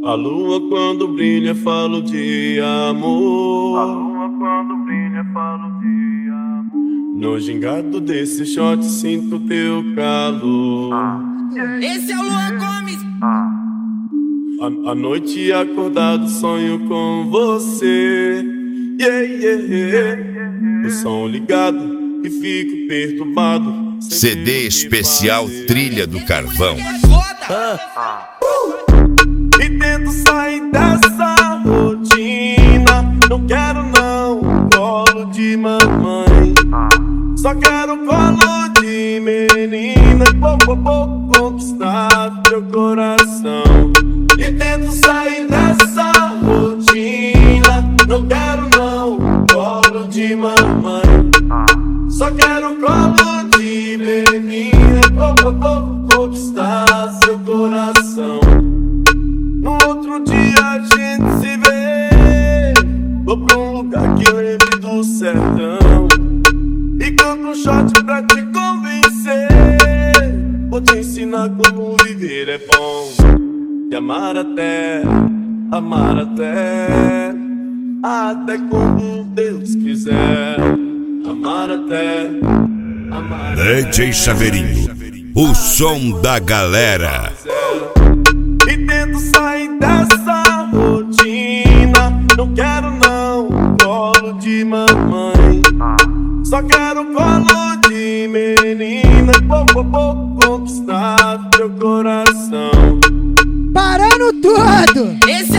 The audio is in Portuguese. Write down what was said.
A lua quando brilha falo de amor. A lua quando brilha falo de amor. No gingado desse shot sinto teu calor. Esse é o Luan Gomes. À noite acordado sonho com você. O som ligado e fico perturbado. CD especial Trilha do Carvão. E tento sair dessa rotina. Não quero não colo de mamãe. Só quero colo de menina. Pouco a pouco conquistar teu coração. E tento sair dessa rotina. Não quero não colo de mamãe. Só quero colo de menina. Pouco a pouco conquistar seu coração. No outro dia a gente se vê. Vou pra um lugar que lembre do sertão e compro um shot pra te convencer. Vou te ensinar como viver é bom. E amar até quando Deus quiser. Amar até DJ Chaveirinho, o som da galera. E tento sair dessa rotina. Não quero não colo de mamãe. Só quero colo de menina. Pouco a pouco conquistar teu coração. Parando tudo! Esse